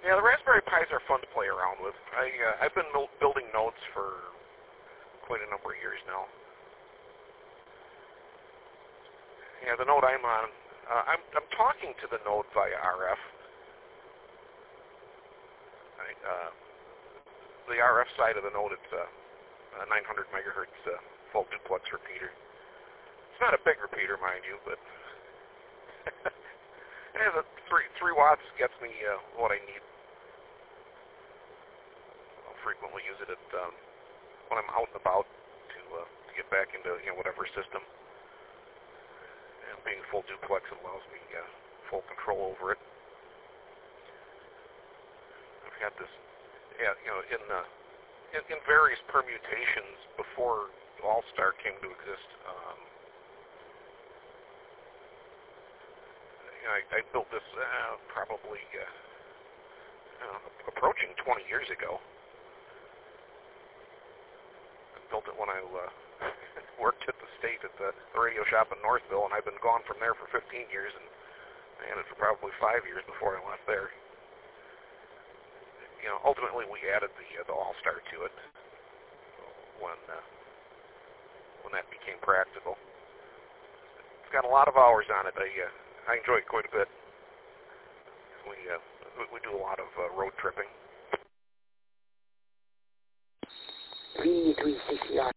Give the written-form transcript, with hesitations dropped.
Yeah, the Raspberry Pis are fun to play around with. I've been building nodes for quite a number of years now. Yeah, the node I'm on, I'm talking to the node via RF. The RF side of the node, it's a 900 megahertz full duplex repeater. It's not a big repeater, mind you, but the 3 watts gets me what I need. I'll frequently use it when I'm out and about to get back into whatever system. And being full duplex allows me full control over it. I've had this, in various permutations before All-Star came to exist. I built this probably approaching 20 years ago. I built it when I worked at the state at the radio shop in Northville, and I've been gone from there for 15 years, and I had it for probably 5 years before I left there. Ultimately we added the All-Star to it when that became practical. It's got a lot of hours on it. I enjoy it quite a bit. We do a lot of road tripping. Oui, CCR.